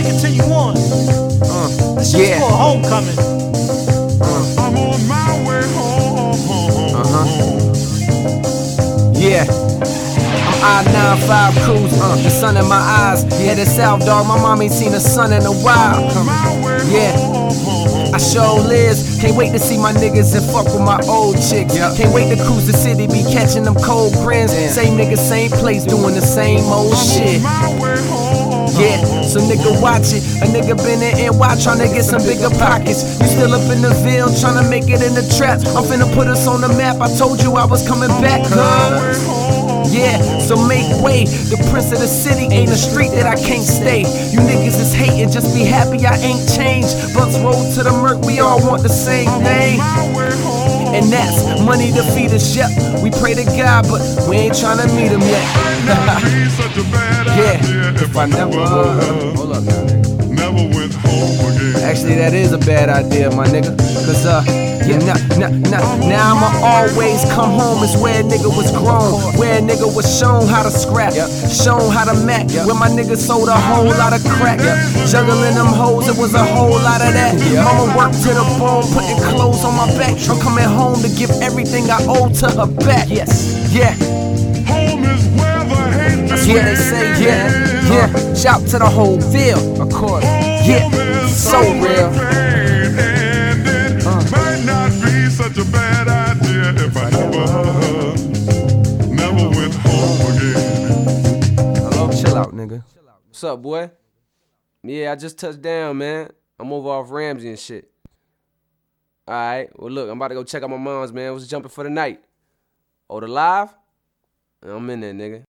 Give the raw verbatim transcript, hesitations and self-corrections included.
continue on. Uh, This shit's yeah. called Homecoming. Uh, I'm on my way home. uh-huh. Yeah. I'm I nine five cruising, uh, the sun in my eyes. Headed south, dog, my mom ain't seen the sun in a while. Yeah. I sure lives, can't wait to see my niggas and fuck with my old chicks. Yep. Can't wait to cruise the city, be catching them cold grins. Damn. Same nigga, same place, doing the same old shit. Yeah, so nigga watch it. A nigga been in N Y tryna get some bigger pockets. You still up in the Ville tryna make it in the trap. I'm finna put us on the map. I told you I was coming back, cuz. Yeah, so make way. The prince of the city ain't a street that I can't stay. You niggas is hating, just be happy I ain't changed. Blunts roll to the murk, we all want the same thing. And that's money to feed us, yep. We pray to God, but we ain't tryna meet him yet. Yeah, if I never, uh, hold up now, nigga. Never went home again. Actually, that is a bad idea, my nigga. Cause, uh, yeah, nah, nah, nah. Now I'ma always come home is where a nigga was grown. Where a nigga was shown how to scrap, yep. Shown how to mac, yep. Where my nigga sold a whole lot of crack, yep. Juggling them hoes, it was a whole lot of that, yep. Mama worked to the bone, putting clothes on my back. I'm coming home to give everything I owe to her back. Yes, yeah. Home is where the hate is. Yeah, they say, yeah, yeah. Shout to the whole Ville, of course. Yeah, so real. Such a bad idea if I never, never went home again. Hello, chill out, nigga. What's up, boy? Yeah, I just touched down, man. I'm over off Ramsey and shit. Alright, well look, I'm about to go check out my mom's, man. What's jumping for the night? Oh, the live? I'm in there, nigga.